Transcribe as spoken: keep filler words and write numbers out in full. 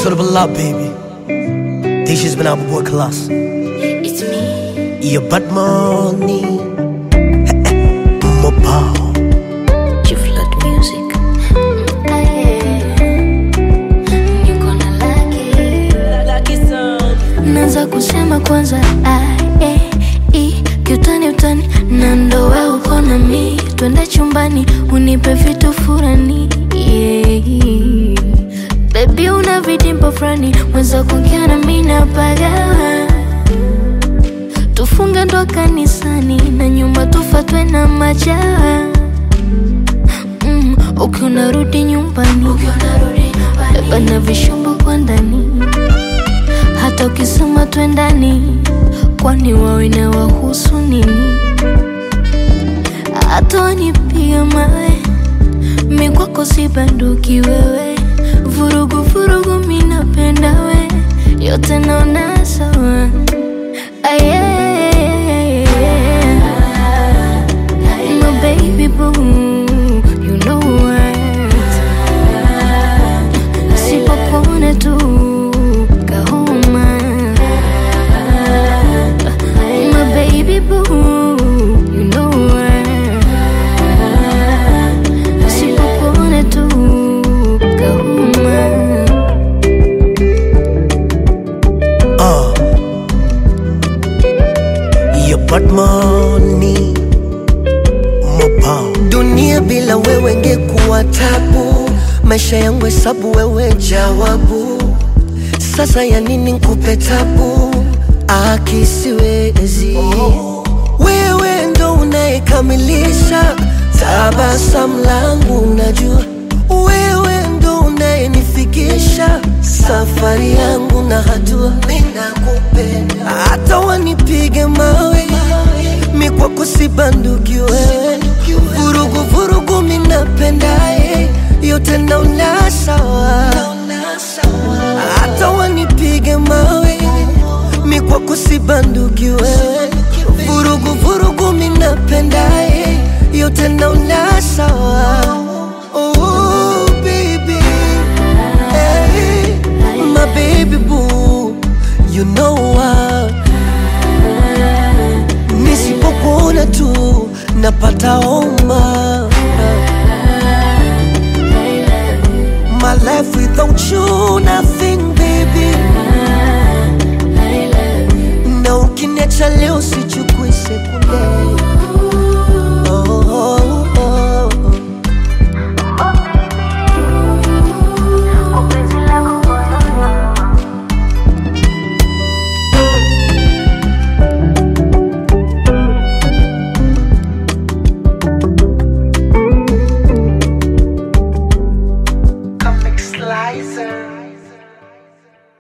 Suitable love, baby. This has been our boy Class. It's me. Your bad money. More power. You flood music. You gonna like it. Naanza kusema kwanza A, E, I, kiutani utani na ndo wewe uko na mi. Twende chumbani unipe vitu furani, yeah. Baby una vidimpo frani, mwenza kuongea na mimi napagawa. Tufunge ndo kanisani na nyuma tufatwe na majawa. mm, Ukiwa unarudi nyumbani beba na vishombo kwa ndani. Hata ukisema twendani, kwani wawe na wahusu nini? Hata wanipiga mawe, mi kwako si banduki wewe. Vurugu vurugu mi napenda we, yote naona sawa. Aye, my baby boo, you know what? Sipokuona tu kahoma. My baby boo, you know what? Sipokuona tu kahoma. Uh, your bad money. More power. Dunia bila wewe ngekuwa tabu. Maisha yangu hesabu, wewe jawabu. Sasa ya nini nikupe tabu? Akisiwezi wewe ndo unayekamilisha tabasamu langu. Unajua wewe ndo unayenifikisha safari yangu na hatua. Ninakupenda hata wanipige mawe, mi kwako si banduki wewe. Vurugu vurugu mi napendaye, yote naona sawa. Hata wanipige mawe, mi kwako si banduki wewe. Vurugu vurugu mi napendaye, yote naona sawa.